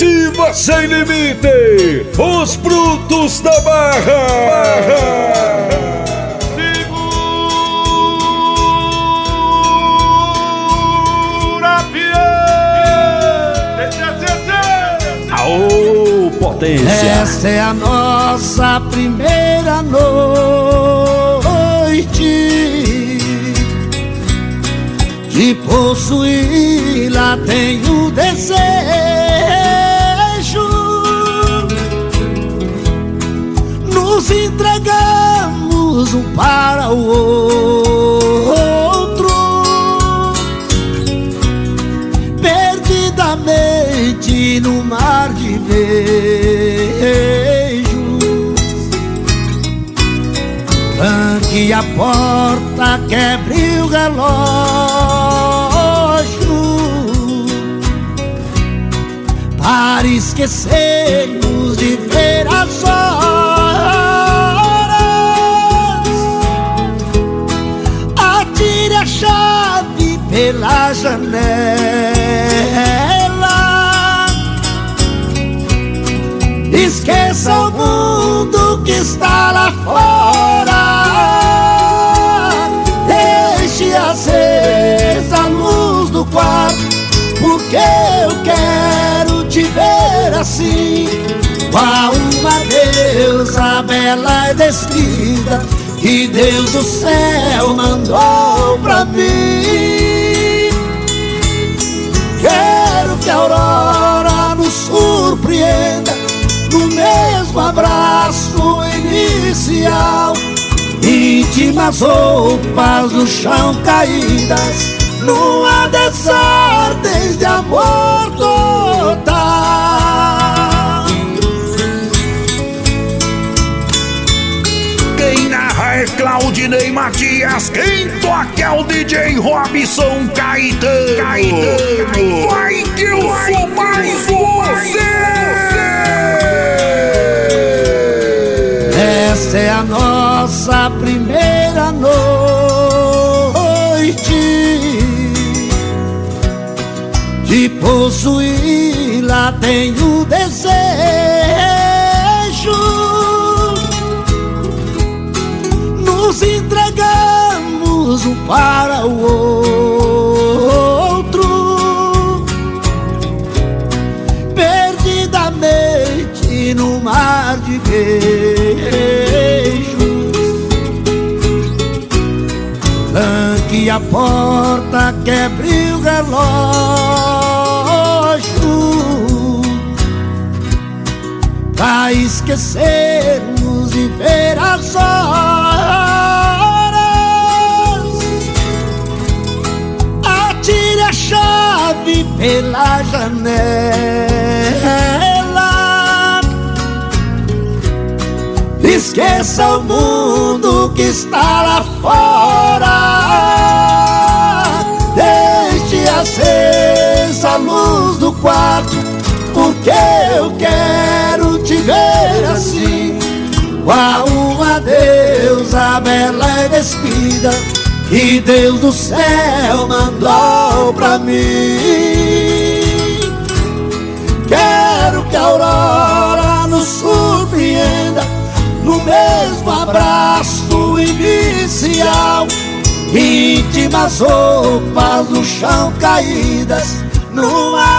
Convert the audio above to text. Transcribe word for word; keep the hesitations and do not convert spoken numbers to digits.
Ativa Sem Limite, os brutos da Barra. Barra. Segura, pião. Aô, potência. Essa é a nossa primeira noite. De possuí-la tenho desejo. Nos entregamos um para o outro, perdidamente no mar de beijos. Tranque a porta, quebre o relógio, para esquecermos de ver as horas. Atire a chave pela janela, esqueça o mundo que está lá fora. Deixe acesa a luz do quarto, porque eu quero te ver assim, qual uma deusa bela e despida que Deus do céu mandou pra mim. Quero que a aurora nos surpreenda no mesmo abraço inicial. Íntimas roupas no chão caídas, numa desordem de amor total. Quem narra é Claudinei Matias, quem toca é o D J Robson Caetano. Caetano. Vai que eu sou mais você. Essa é a nossa primeira noite. De possuí-la tenho desejo. Nos entregamos um para o outro, perdidamente no mar de beijos. Tranque a porta, quebre o relógio, pra esquecermos de ver as horas. Atire a chave pela janela, esqueça o mundo que está lá fora. Deixe acesa a luz do quarto, porque eu quero te ver assim, qual uma deusa bela e despida que Deus do céu mandou pra mim. Quero que a aurora nos surpreenda no mesmo abraço inicial. Íntimas roupas no chão caídas, numa